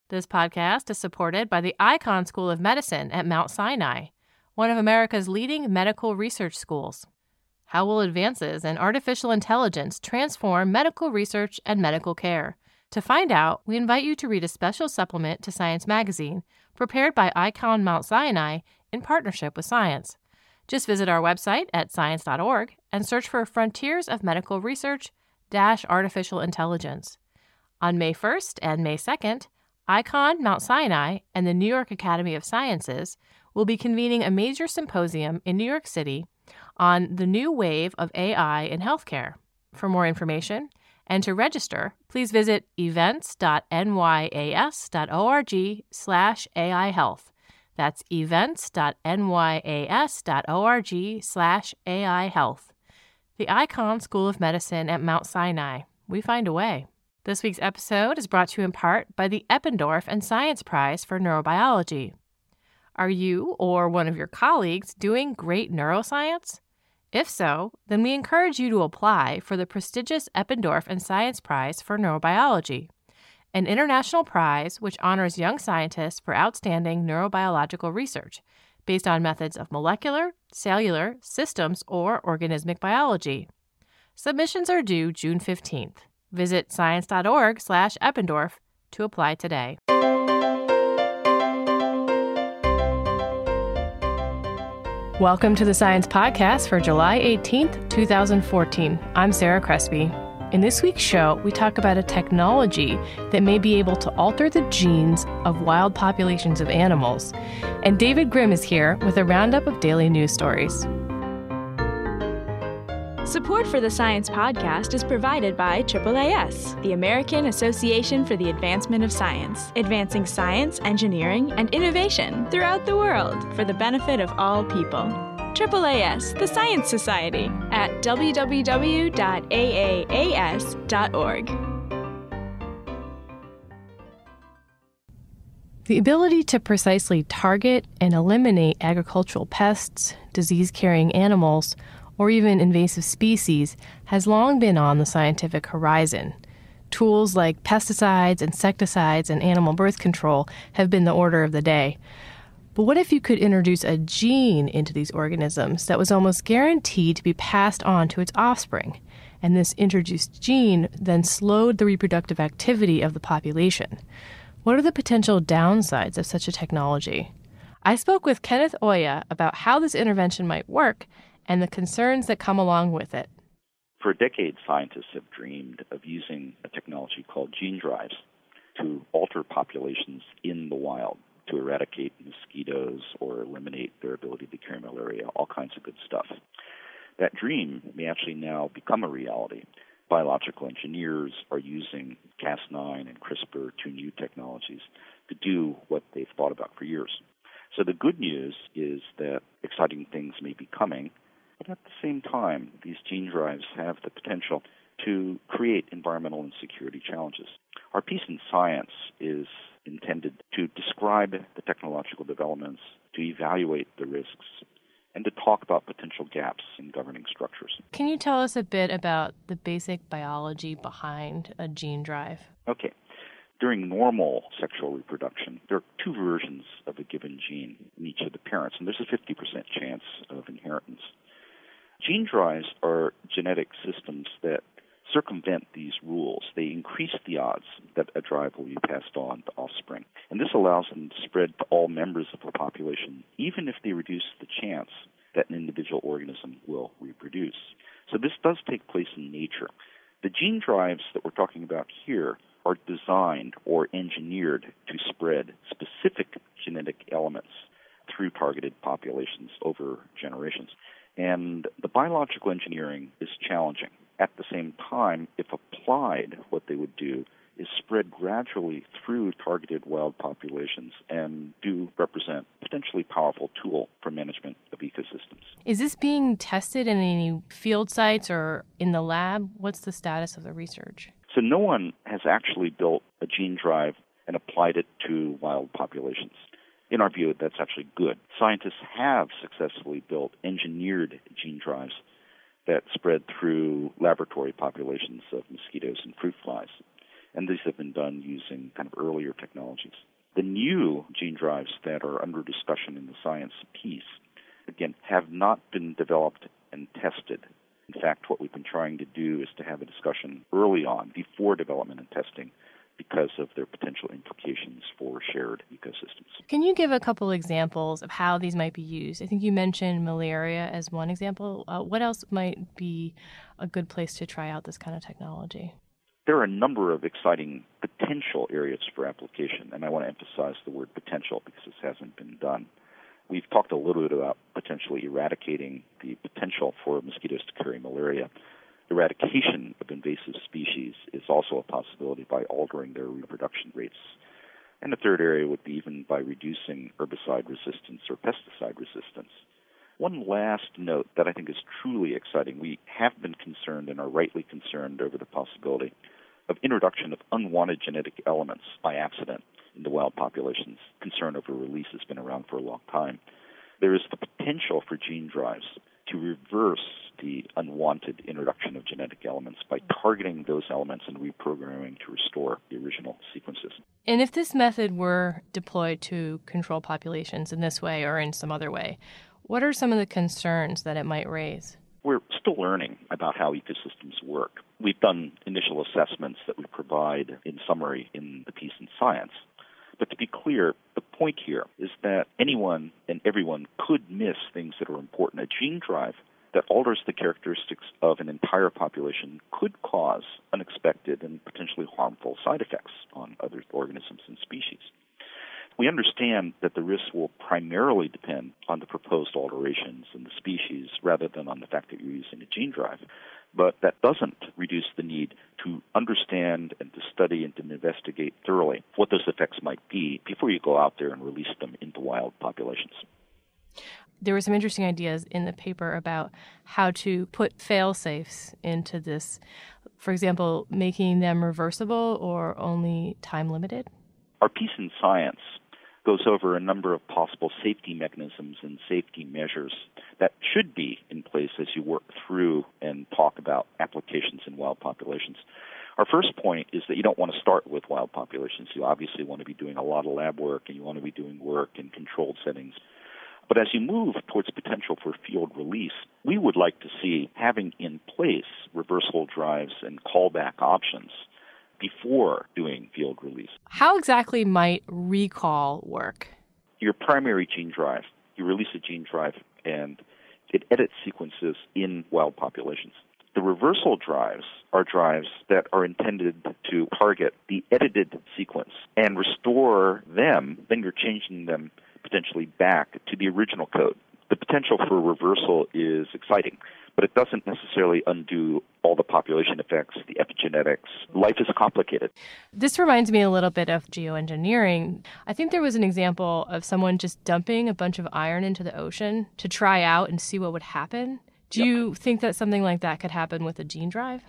This podcast is supported by the Icahn School of Medicine at Mount Sinai, one of America's leading medical research schools. How will advances in artificial intelligence transform medical research and medical care? To find out, we invite you to read a special supplement to Science Magazine, prepared by Icahn Mount Sinai in partnership with Science. Just visit our website at science.org and search for Frontiers of Medical Research - Artificial Intelligence. On May 1st and May 2nd, Icahn Mount Sinai and the New York Academy of Sciences will be convening a major symposium in New York City on the new wave of AI in healthcare. For more information and to register, please visit events.nyas.org/AI Health. That's events.nyas.org/AI Health. The Icahn School of Medicine at Mount Sinai. We find a way. This week's episode is brought to you in part by the Eppendorf and Science Prize for Neurobiology. Are you or one of your colleagues doing great neuroscience? If so, then we encourage you to apply for the prestigious Eppendorf and Science Prize for Neurobiology, an international prize which honors young scientists for outstanding neurobiological research based on methods of molecular, cellular, systems, or organismic biology. Submissions are due June 15th. Visit science.org/Eppendorf to apply today. Welcome to the Science Podcast for July 18th, 2014. I'm Sarah Crespi. In this week's show, we talk about a technology that may be able to alter the genes of wild populations of animals. And David Grimm is here with a roundup of daily news stories. Support for the Science Podcast is provided by AAAS, the American Association for the Advancement of Science, advancing science, engineering, and innovation throughout the world for the benefit of all people. AAAS, the Science Society, at www.aas.org. The ability to precisely target and eliminate agricultural pests, disease-carrying animals, or even invasive species has long been on the scientific horizon. Tools like pesticides, insecticides, and animal birth control have been the order of the day. But what if you could introduce a gene into these organisms that was almost guaranteed to be passed on to its offspring, and this introduced gene then slowed the reproductive activity of the population? What are the potential downsides of such a technology? I spoke with Kenneth Oya about how this intervention might work and the concerns that come along with it. For decades, scientists have dreamed of using a technology called gene drives to alter populations in the wild, to eradicate mosquitoes or eliminate their ability to carry malaria, all kinds of good stuff. That dream may actually now become a reality. Biological engineers are using Cas9 and CRISPR, two new technologies, to do what they've thought about for years. So the good news is that exciting things may be coming, but at the same time, these gene drives have the potential to create environmental and security challenges. Our piece in Science is intended to describe the technological developments, to evaluate the risks, and to talk about potential gaps in governing structures. Can you tell us a bit about the basic biology behind a gene drive? Okay. During normal sexual reproduction, there are two versions of a given gene in each of the parents, and there's a 50% chance of inheritance. Gene drives are genetic systems that circumvent these rules. They increase the odds that a drive will be passed on to offspring. And this allows them to spread to all members of the population, even if they reduce the chance that an individual organism will reproduce. So this does take place in nature. The gene drives that we're talking about here are designed or engineered to spread specific genetic elements through targeted populations over generations. And the biological engineering is challenging. At the same time, if applied, what they would do is spread gradually through targeted wild populations and do represent a potentially powerful tool for management of ecosystems. Is this being tested in any field sites or in the lab? What's the status of the research? So no one has actually built a gene drive and applied it to wild populations. In our view, that's actually good. Scientists have successfully built engineered gene drives that spread through laboratory populations of mosquitoes and fruit flies. and these have been done using kind of earlier technologies. The new gene drives that are under discussion in the science piece, again, have not been developed and tested. In fact, what we've been trying to do is to have a discussion early on, before development and testing, because of their potential implications for shared ecosystems. Can you give a couple examples of how these might be used? I think you mentioned malaria as one example. What else might be a good place to try out this kind of technology? There are a number of exciting potential areas for application, and I want to emphasize the word potential because this hasn't been done. We've talked a little bit about potentially eradicating the potential for mosquitoes to carry malaria. Eradication of invasive species is also a possibility by altering their reproduction rates. And the third area would be even by reducing herbicide resistance or pesticide resistance. One last note that I think is truly exciting. We have been concerned and are rightly concerned over the possibility of introduction of unwanted genetic elements by accident into wild populations. Concern over release has been around for a long time. There is the potential for gene drives to reverse the unwanted introduction of genetic elements by targeting those elements and reprogramming to restore the original sequences. And if this method were deployed to control populations in this way or in some other way, what are some of the concerns that it might raise? We're still learning about how ecosystems work. We've done initial assessments that we provide in summary in the piece in Science. But to be clear, the point here is that anyone and everyone could miss things that are important. A gene drive that alters the characteristics of an entire population could cause unexpected and potentially harmful side effects on other organisms and species. We understand that the risks will primarily depend on the proposed alterations in the species rather than on the fact that you're using a gene drive. But that doesn't reduce the need to understand and to study and to investigate thoroughly what those effects might be before you go out there and release them into wild populations. There were some interesting ideas in the paper about how to put fail-safes into this. For example, making them reversible or only time-limited. Our piece in Science goes over a number of possible safety mechanisms and safety measures that should be in place as you work through and talk about applications in wild populations. Our first point is that you don't want to start with wild populations. You obviously want to be doing a lot of lab work, and you want to be doing work in controlled settings. But as you move towards potential for field release, we would like to see having in place reversible drives and callback options before doing field release. How exactly might recall work? Your primary gene drive, you release a gene drive and it edits sequences in wild populations. The reversal drives are drives that are intended to target the edited sequence and restore them, then you're changing them potentially back to the original code. The potential for reversal is exciting, but it doesn't necessarily undo all the population effects, the epigenetics. Life is complicated. This reminds me a little bit of geoengineering. I think there was an example of someone just dumping a bunch of iron into the ocean to try out and see what would happen. Do you think that something like that could happen with a gene drive?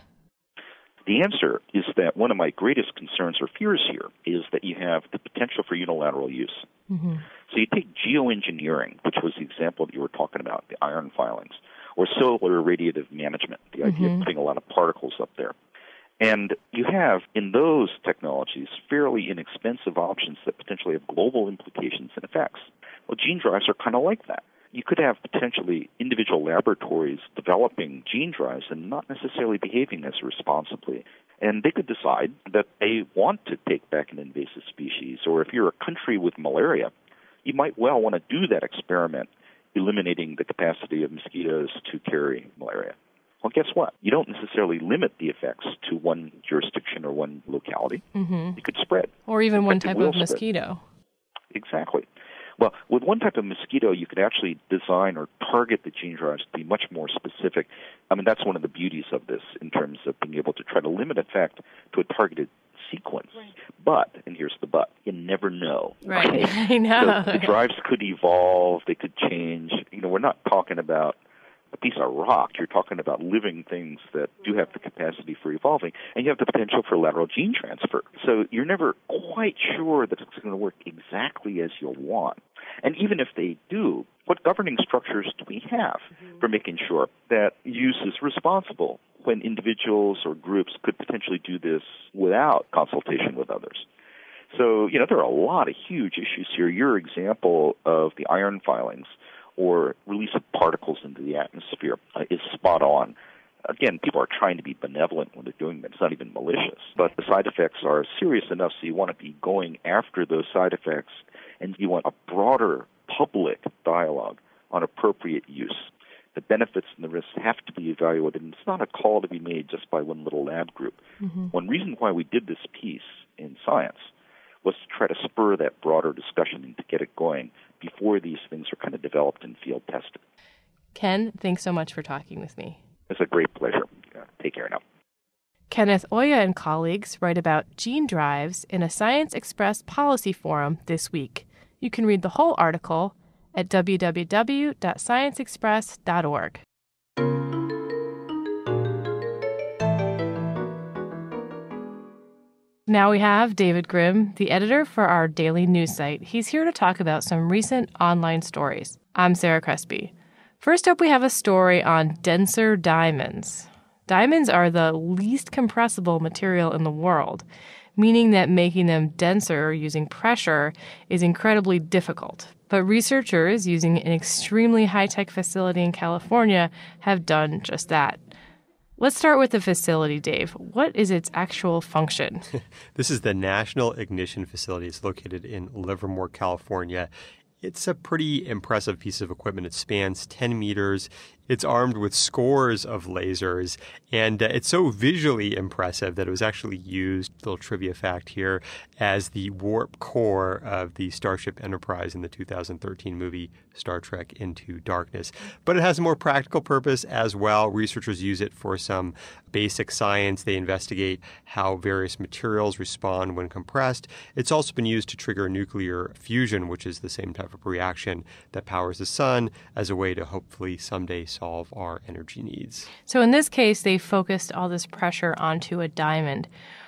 The answer is that one of my greatest concerns or fears here is that you have the potential for unilateral use. Mm-hmm. So you take geoengineering, which was the example that you were talking about, the iron filings, or solar radiative management, the idea of putting a lot of particles up there. And you have, in those technologies, fairly inexpensive options that potentially have global implications and effects. Well, gene drives are kind of like that. You could have potentially individual laboratories developing gene drives and not necessarily behaving as responsibly. And they could decide that they want to take back an invasive species. Or if you're a country with malaria, you might well want to do that experiment, eliminating the capacity of mosquitoes to carry malaria. Well, guess what? You don't necessarily limit the effects to one jurisdiction or one locality. Mm-hmm. It could spread. Or even one type of mosquito. Exactly. Well, with one type of mosquito, you could actually design or target the gene drives to be much more specific. I mean, that's one of the beauties of this in terms of being able to try to limit effect to a targeted sequence. Right. But, and here's the but, you never know. Right, I know. So the drives could evolve, they could change. You know, we're not talking about a piece of rock. You're talking about living things that do have the capacity for evolving, and you have the potential for lateral gene transfer. So you're never quite sure that it's going to work exactly as you'll want. And even if they do, what governing structures do we have for making sure that use is responsible? when individuals or groups could potentially do this without consultation with others. So, there are a lot of huge issues here. Your example of the iron filings or release of particles into the atmosphere is spot on. Again, people are trying to be benevolent when they're doing that. It's not even malicious. But the side effects are serious enough, so you want to be going after those side effects, and you want a broader public dialogue on appropriate use. The benefits and the risks have to be evaluated, and it's not a call to be made just by one little lab group. Mm-hmm. One reason why we did this piece in Science was to try to spur that broader discussion and to get it going before these things are kind of developed and field tested. Ken, thanks so much for talking with me. It's a great pleasure. Take care now. Kenneth Oya and colleagues write about gene drives in a Science Express policy forum this week. You can read the whole article at www.scienceexpress.org. Now we have David Grimm, the editor for our daily news site. He's here to talk about some recent online stories. I'm Sarah Crespi. First up, we have a story on denser diamonds. Diamonds are the least compressible material in the world, meaning that making them denser using pressure is incredibly difficult. But researchers using an extremely high-tech facility in California have done just that. Let's start with the facility, Dave. What is its actual function? This is the National Ignition Facility. It's located in Livermore, California. It's a pretty impressive piece of equipment. It spans 10 meters. It's armed with scores of lasers, and it's so visually impressive that it was actually used, little trivia fact here, as the warp core of the Starship Enterprise in the 2013 movie Star Trek Into Darkness. But it has a more practical purpose as well. Researchers use it for some basic science. They investigate how various materials respond when compressed. It's also been used to trigger nuclear fusion, which is the same type of reaction that powers the sun, as a way to hopefully someday solve our energy needs. So in this case, they focused all this pressure onto a diamond.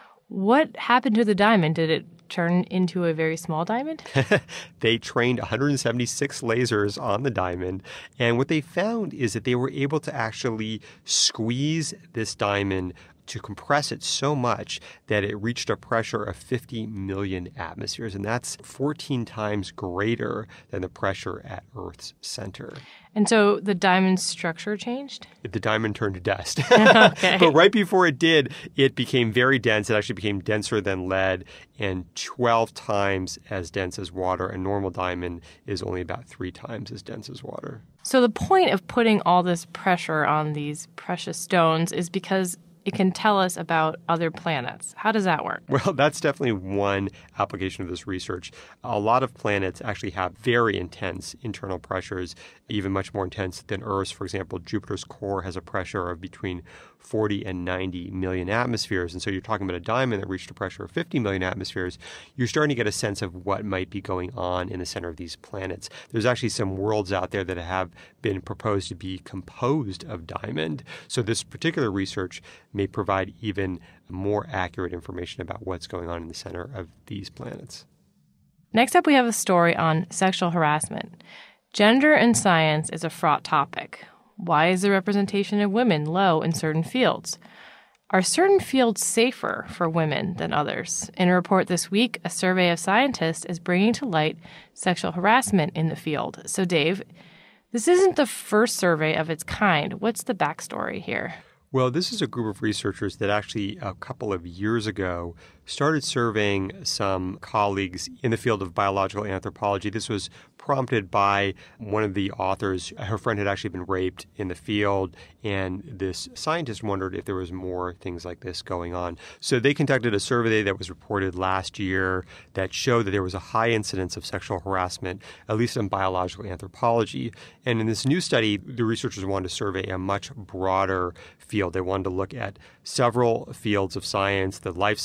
What happened to the diamond? Did it turn into a very small diamond? They trained 176 lasers on the diamond, and what they found is that they were able to actually squeeze this diamond to compress it so much that it reached a pressure of 50 million atmospheres, and that's 14 times greater than the pressure at Earth's center. And so the diamond's structure changed? The diamond turned to dust. Okay. But right before it did, it became very dense. It actually became denser than lead and 12 times as dense as water. A normal diamond is only about 3 times as dense as water. So the point of putting all this pressure on these precious stones is because it can tell us about other planets. How does that work? Well, that's definitely one application of this research. A lot of planets actually have very intense internal pressures, even much more intense than Earth's. For example, Jupiter's core has a pressure of between 40 and 90 million atmospheres. And so you're talking about a diamond that reached a pressure of 50 million atmospheres. You're starting to get a sense of what might be going on in the center of these planets. There's actually some worlds out there that have been proposed to be composed of diamond. So this particular research may provide even more accurate information about what's going on in the center of these planets. Next up, we have a story on sexual harassment. Gender in science is a fraught topic. Why is the representation of women low in certain fields? Are certain fields safer for women than others? In a report this week, a survey of scientists is bringing to light sexual harassment in the field. So, Dave, this isn't the first survey of its kind. What's the backstory here? Well, this is a group of researchers that actually a couple of years ago started surveying some colleagues in the field of biological anthropology. This was prompted by one of the authors. Her friend had actually been raped in the field, and this scientist wondered if there was more things like this going on. So they conducted a survey that was reported last year that showed that there was a high incidence of sexual harassment, at least in biological anthropology. And in this new study, the researchers wanted to survey a much broader field. They wanted to look at several fields of science, the life sciences, the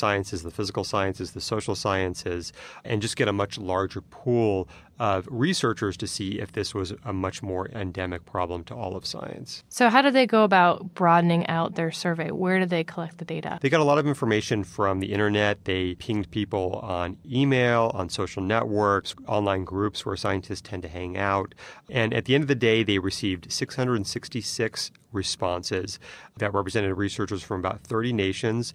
the physical sciences, the social sciences, and just get a much larger pool of researchers to see if this was a much more endemic problem to all of science. So how did they go about broadening out their survey? Where did they collect the data? They got a lot of information from the internet. They pinged people on email, on social networks, online groups where scientists tend to hang out. And at the end of the day, they received 666 responses that represented researchers from about 30 nations,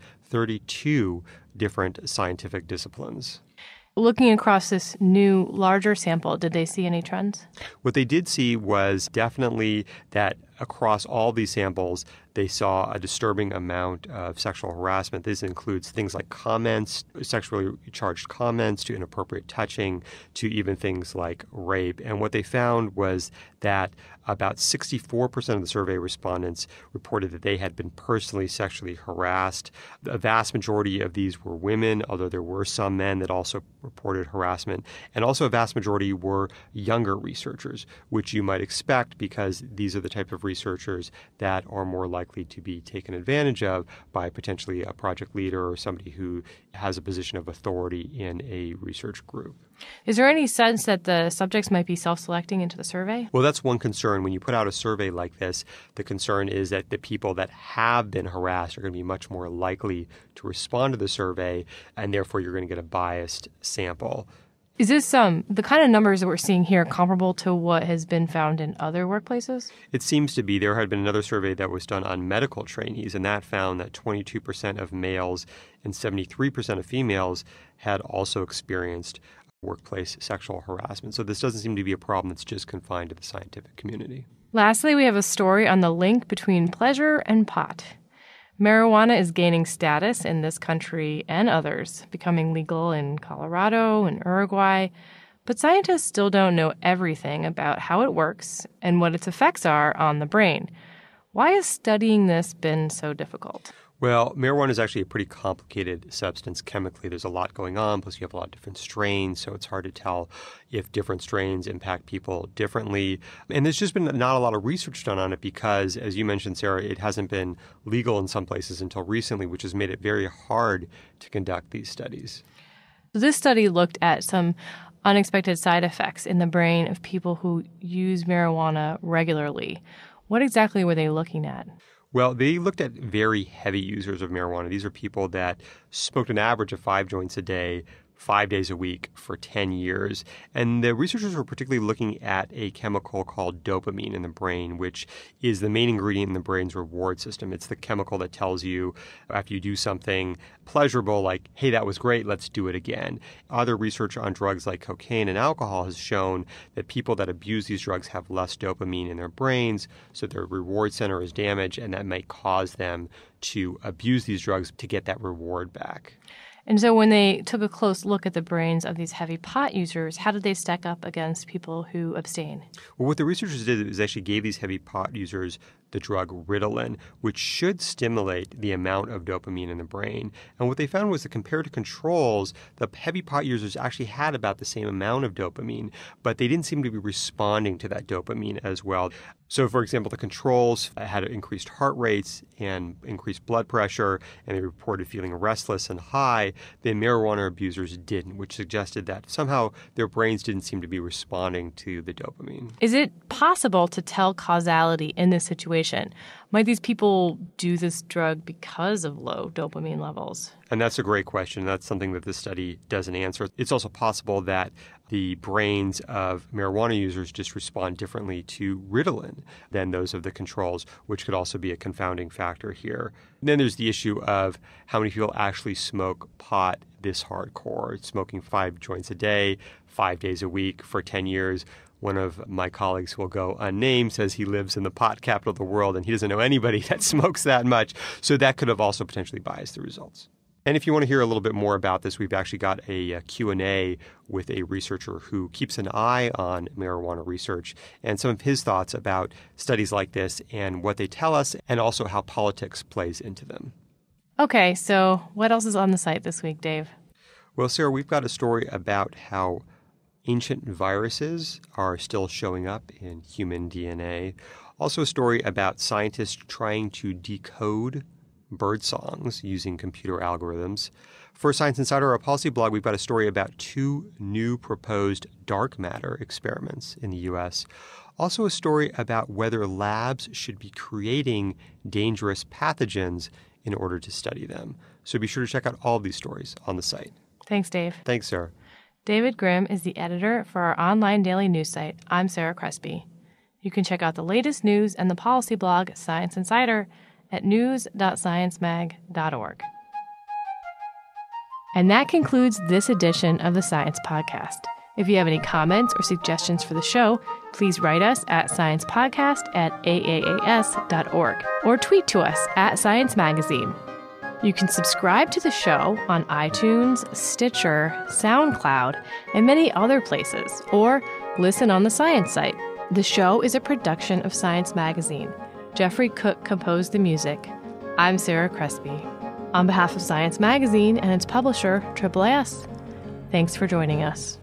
32 different scientific disciplines. Looking across this new, larger sample, did they see any trends? What they did see was definitely that across all these samples, they saw a disturbing amount of sexual harassment. This includes things like comments, sexually charged comments, to inappropriate touching, to even things like rape. And what they found was that about 64% of the survey respondents reported that they had been personally sexually harassed. The vast majority of these were women, although there were some men that also reported harassment. And also a vast majority were younger researchers, which you might expect because these are the type of researchers that are more likely to be taken advantage of by potentially a project leader or somebody who has a position of authority in a research group. Is there any sense that the subjects might be self-selecting into the survey? Well, that's one concern. When you put out a survey like this, the concern is that the people that have been harassed are going to be much more likely to respond to the survey, and therefore you're going to get a biased sample. Is this the kind of numbers that we're seeing here comparable to what has been found in other workplaces? It seems to be. There had been another survey that was done on medical trainees, and that found that 22% of males and 73% of females had also experienced workplace sexual harassment. So this doesn't seem to be a problem that's just confined to the scientific community. Lastly, we have a story on the link between pleasure and pot. Marijuana is gaining status in this country and others, becoming legal in Colorado and Uruguay, but scientists still don't know everything about how it works and what its effects are on the brain. Why has studying this been so difficult? Well, marijuana is actually a pretty complicated substance chemically. There's a lot going on, plus you have a lot of different strains, so it's hard to tell if different strains impact people differently. And there's just been not a lot of research done on it because, as you mentioned, Sarah, it hasn't been legal in some places until recently, which has made it very hard to conduct these studies. This study looked at some unexpected side effects in the brain of people who use marijuana regularly. What exactly were they looking at? Well, they looked at very heavy users of marijuana. These are people that smoked an average of 5 joints a day, 5 days a week for 10 years. And the researchers were particularly looking at a chemical called dopamine in the brain, which is the main ingredient in the brain's reward system. It's the chemical that tells you after you do something pleasurable, like, hey, that was great, let's do it again. Other research on drugs like cocaine and alcohol has shown that people that abuse these drugs have less dopamine in their brains, so their reward center is damaged, and that might cause them to abuse these drugs to get that reward back. And so when they took a close look at the brains of these heavy pot users, how did they stack up against people who abstain? Well, what the researchers did is actually gave these heavy pot users the drug Ritalin, which should stimulate the amount of dopamine in the brain. And what they found was that compared to controls, the heavy pot users actually had about the same amount of dopamine, but they didn't seem to be responding to that dopamine as well. So, for example, the controls had increased heart rates and increased blood pressure, and they reported feeling restless and high. The marijuana abusers didn't, which suggested that somehow their brains didn't seem to be responding to the dopamine. Is it possible to tell causality in this situation? Might these people do this drug because of low dopamine levels? And that's a great question. That's something that this study doesn't answer. It's also possible that the brains of marijuana users just respond differently to Ritalin than those of the controls, which could also be a confounding factor here. And then there's the issue of how many people actually smoke pot this hardcore, smoking 5 joints a day, 5 days a week for 10 years. One of my colleagues who will go unnamed says he lives in the pot capital of the world and he doesn't know anybody that smokes that much. So that could have also potentially biased the results. And if you want to hear a little bit more about this, we've actually got a Q&A with a researcher who keeps an eye on marijuana research and some of his thoughts about studies like this and what they tell us and also how politics plays into them. Okay, so what else is on the site this week, Dave? Well, Sarah, we've got a story about how ancient viruses are still showing up in human DNA. Also a story about scientists trying to decode bird songs using computer algorithms. For Science Insider, our policy blog, we've got a story about 2 new proposed dark matter experiments in the U.S. Also a story about whether labs should be creating dangerous pathogens in order to study them. So be sure to check out all of these stories on the site. Thanks, Dave. Thanks, Sarah. David Grimm is the editor for our online daily news site. I'm Sarah Crespi. You can check out the latest news and the policy blog, Science Insider, at news.sciencemag.org. And that concludes this edition of the Science Podcast. If you have any comments or suggestions for the show, please write us at sciencepodcast@aaas.org or tweet to us at Science Magazine. You can subscribe to the show on iTunes, Stitcher, SoundCloud, and many other places, or listen on the Science site. The show is a production of Science Magazine. Jeffrey Cook composed the music. I'm Sarah Crespi. On behalf of Science Magazine and its publisher, AAAS, thanks for joining us.